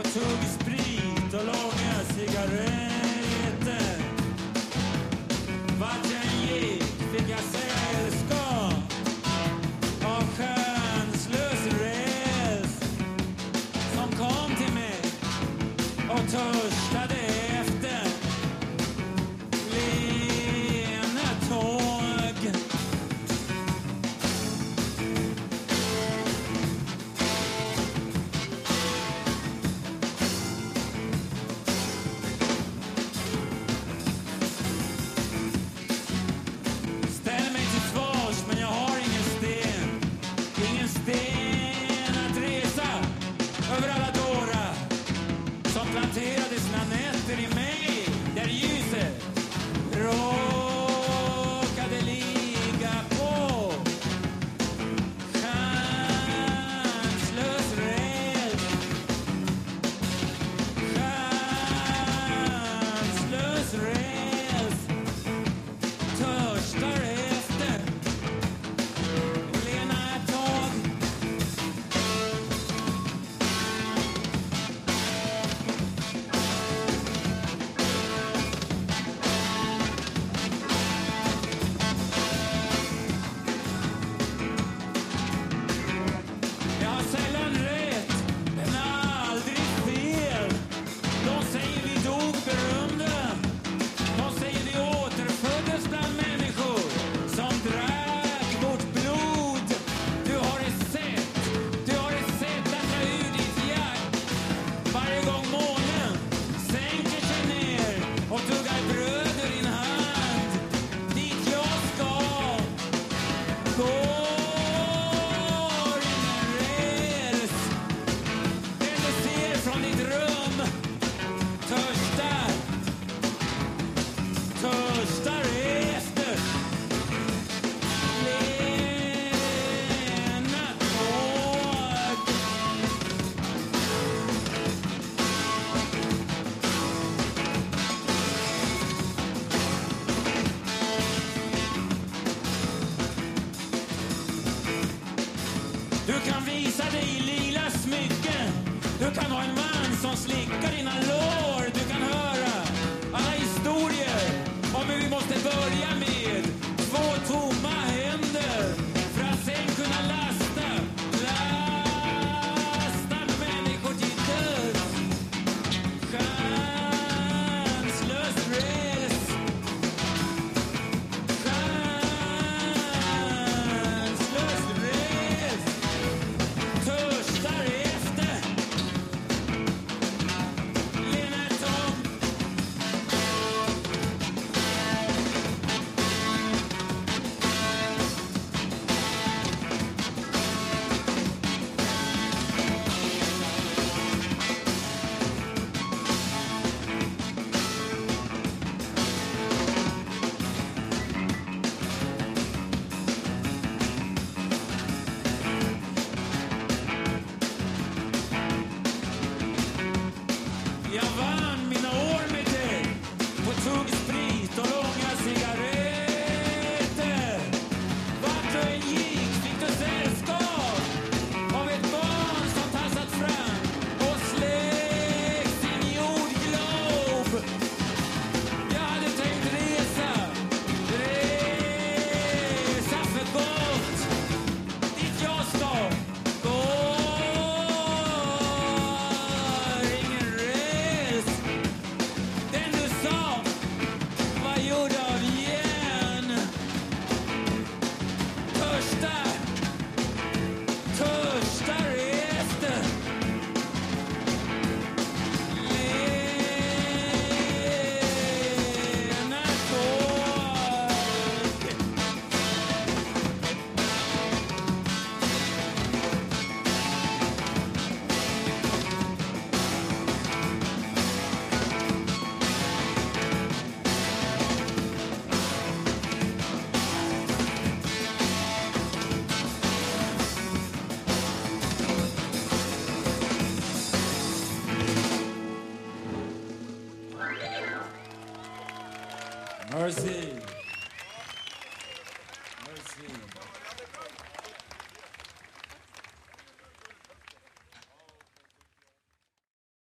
tugg sprit och långa cigaretter. Vart jag gick fick jag sällskap av chanslös räls som kom till mig och törstade efter lena tåg. Ställ mig till svars, men jag har ingen sten att resa över alla dårar som planterade sina nätter i mig, där ljuset råkade ligga på chanslös räls. Chanslös räls törstar efter lena tåg. Jag har sällan rätt, men aldrig fel. De säger vi dog berömda. De säger vi återföddes bland människor som drack vårt blod. Du har det sett att dra ur ditt hjärt varje gång månen sänker sig ner och tuggar bröd ur din hand. Dit jag ska går ingen räls. Den du ser från ditt rum törstar efter lena tåg. Du kan visa dig i lila smycken. Du kan ha en man som slickar dina lår. Du kan höra alla historier om hur vi måste börja med 2 tomma händer för att sen kunna lasta människor till döds. Chanslös räls. Chanslös räls törstar efter lena tåg. Jag vann mina år med dig på tugg sprit och långa cigaretter. Vart du än gick fick du sällskap av ett barn som tassat fram och släckt sin jordglob. Jag hade tänkt resa för gott. Dit jag ska går ingen räls. Den du sa var gjord av järn. Törstar efter lena tåg. Mercy.